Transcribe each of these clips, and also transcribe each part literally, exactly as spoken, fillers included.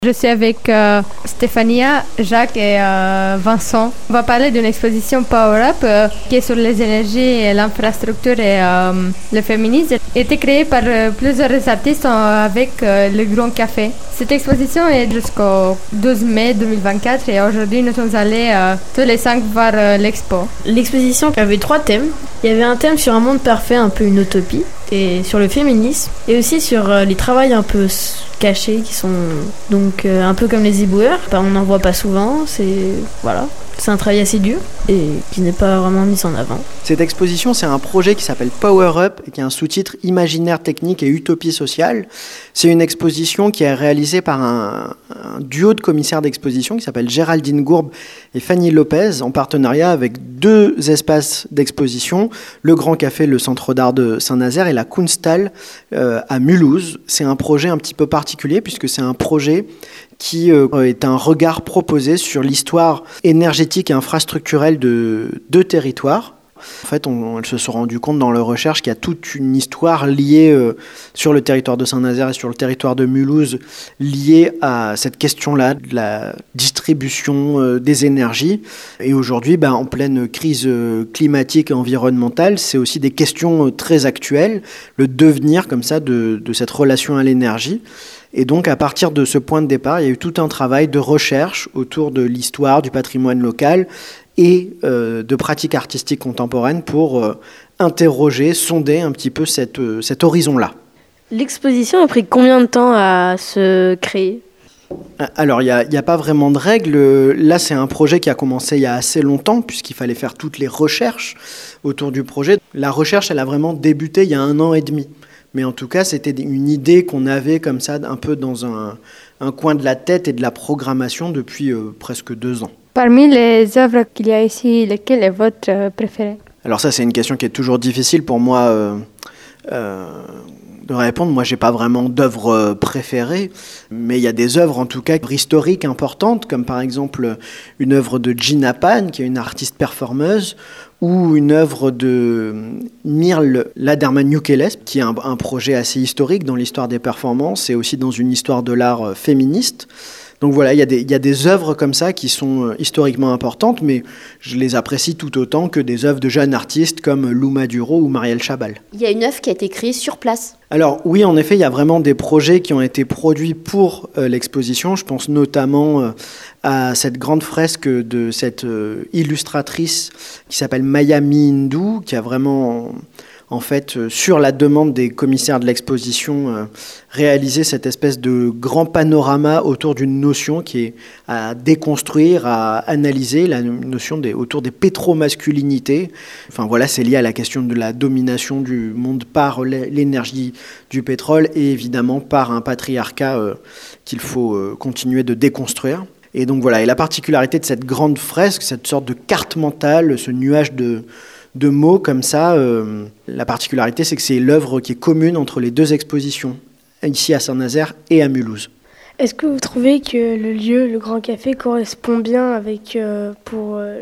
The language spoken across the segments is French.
Je suis avec euh, Stéphania, Jacques et euh, Vincent. On va parler d'une exposition Power Up euh, qui est sur les énergies, et l'infrastructure et euh, le féminisme. Elle a été créée par euh, plusieurs artistes euh, avec euh, le Grand Café. Cette exposition est jusqu'au douze mai deux mille vingt-quatre et aujourd'hui nous sommes allés euh, tous les cinq voir euh, l'expo. L'exposition avait trois thèmes. Il y avait un thème sur un monde parfait, un peu une utopie, et sur le féminisme, et aussi sur euh, les travails un peu cachés qui sont donc euh, un peu comme les éboueurs. Bah, on n'en voit pas souvent, c'est voilà, c'est un travail assez dur et qui n'est pas vraiment mis en avant. Cette exposition, c'est un projet qui s'appelle Power Up et qui a un sous-titre Imaginaire technique et utopie sociale. C'est une exposition qui est réalisée par un, un duo de commissaires d'exposition qui s'appelle Géraldine Gourbe et Fanny Lopez en partenariat avec deux espaces d'exposition, le Grand Café, le Centre d'art de Saint-Nazaire et la Kunsthal euh, à Mulhouse. C'est un projet un petit peu particulier puisque c'est un projet qui euh, est un regard proposé sur l'histoire énergétique et infrastructurelle de deux territoires. En fait, on, on se sont rendu compte dans leur recherche qu'il y a toute une histoire liée euh, sur le territoire de Saint-Nazaire et sur le territoire de Mulhouse, liée à cette question-là, de la distribution euh, des énergies. Et aujourd'hui, ben, en pleine crise euh, climatique et environnementale, c'est aussi des questions euh, très actuelles, le devenir comme ça de, de cette relation à l'énergie. Et donc, à partir de ce point de départ, il y a eu tout un travail de recherche autour de l'histoire, du patrimoine local et euh, de pratiques artistiques contemporaines pour euh, interroger, sonder un petit peu cette, euh, cet horizon-là. L'exposition a pris combien de temps à se créer ? Alors, il n'y a, a pas vraiment de règles. Là, c'est un projet qui a commencé il y a assez longtemps, puisqu'il fallait faire toutes les recherches autour du projet. La recherche, elle a vraiment débuté il y a un an et demi. Mais en tout cas, c'était une idée qu'on avait comme ça, un peu dans un, un coin de la tête et de la programmation depuis euh, presque deux ans. Parmi les œuvres qu'il y a ici, laquelle est votre euh, préférée ? Alors ça, c'est une question qui est toujours difficile pour moi euh, euh, de répondre. Moi, j'ai pas vraiment d'œuvre préférée, mais il y a des œuvres, en tout cas, historiques importantes, comme par exemple une œuvre de Gina Pan, qui est une artiste performeuse, ou une œuvre de Mirl Laderman-Youkeles, qui est un, un projet assez historique dans l'histoire des performances et aussi dans une histoire de l'art féministe. Donc voilà, il y a des, il y a des œuvres comme ça qui sont historiquement importantes, mais je les apprécie tout autant que des œuvres de jeunes artistes comme Lou Maduro ou Marielle Chabal. Il y a une œuvre qui a été créée sur place. Alors oui, en effet, il y a vraiment des projets qui ont été produits pour euh, l'exposition. Je pense notamment euh, à cette grande fresque de cette euh, illustratrice qui s'appelle Maya Mindu, qui a vraiment... en fait, euh, sur la demande des commissaires de l'exposition, euh, réaliser cette espèce de grand panorama autour d'une notion qui est à déconstruire, à analyser, la notion des, autour des pétromasculinités. Enfin voilà, c'est lié à la question de la domination du monde par l'énergie du pétrole et évidemment par un patriarcat euh, qu'il faut euh, continuer de déconstruire. Et donc voilà, et la particularité de cette grande fresque, cette sorte de carte mentale, ce nuage de... de mots comme ça. Euh, la particularité, c'est que c'est l'œuvre qui est commune entre les deux expositions, ici à Saint-Nazaire et à Mulhouse. Est-ce que vous trouvez que le lieu, le Grand Café, correspond bien avec, euh, pour euh,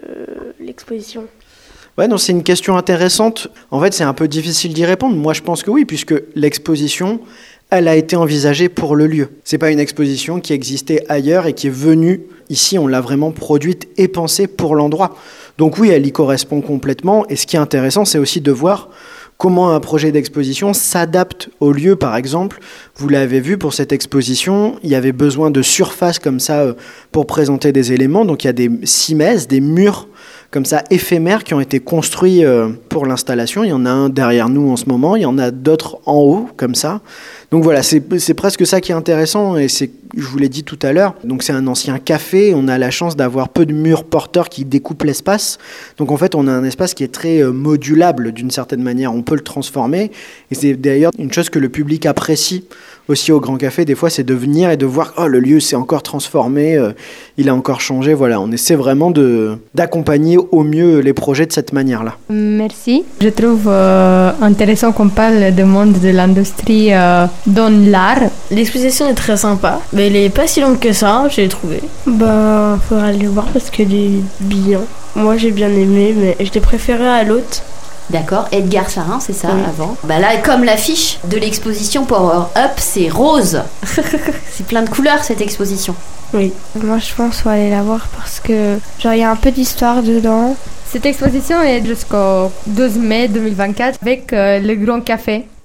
le, l'exposition ? Ouais, non, c'est une question intéressante. En fait, c'est un peu difficile d'y répondre. Moi, je pense que oui, puisque l'exposition, elle a été envisagée pour le lieu. C'est pas une exposition qui existait ailleurs et qui est venue ici. On l'a vraiment produite et pensée pour l'endroit. Donc oui, elle y correspond complètement. Et ce qui est intéressant, c'est aussi de voir comment un projet d'exposition s'adapte au lieu. Par exemple, vous l'avez vu, pour cette exposition, il y avait besoin de surface comme ça pour présenter des éléments. Donc il y a des cimaises, des murs comme ça éphémères qui ont été construits pour l'installation. Il y en a un derrière nous en ce moment, il y en a d'autres en haut comme ça. Donc voilà, c'est, c'est presque ça qui est intéressant et c'est, je vous l'ai dit tout à l'heure, donc c'est un ancien café, on a la chance d'avoir peu de murs porteurs qui découpent l'espace. Donc en fait, on a un espace qui est très modulable d'une certaine manière, on peut le transformer et c'est d'ailleurs une chose que le public apprécie aussi au Grand Café, des fois, c'est de venir et de voir « Oh, le lieu s'est encore transformé, euh, il a encore changé. » Voilà, on essaie vraiment de, d'accompagner au mieux les projets de cette manière-là. Merci. Je trouve euh, intéressant qu'on parle du monde de l'industrie euh, dans l'art. L'exposition est très sympa, mais elle n'est pas si longue que ça, j'ai trouvé. Bah, faudra aller voir parce qu'elle est bien. Moi, j'ai bien aimé, mais je l'ai préférée à l'autre. D'accord, Edgar Charin, c'est ça, Oui. avant. Bah là, comme l'affiche de l'exposition Power Up, c'est rose. C'est plein de couleurs, cette exposition. Oui. Moi, je pense qu'il faut aller la voir parce que, genre, il y a un peu d'histoire dedans. Cette exposition est jusqu'au douze mai deux mille vingt-quatre avec euh, le Grand Café.